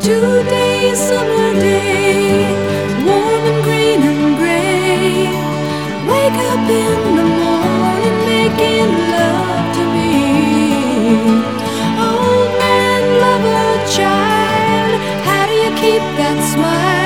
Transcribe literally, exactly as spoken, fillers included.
Today, summer day, warm and green and gray. Wake up in the morning, making love to me. Old man, lover, child, how do you keep that smile?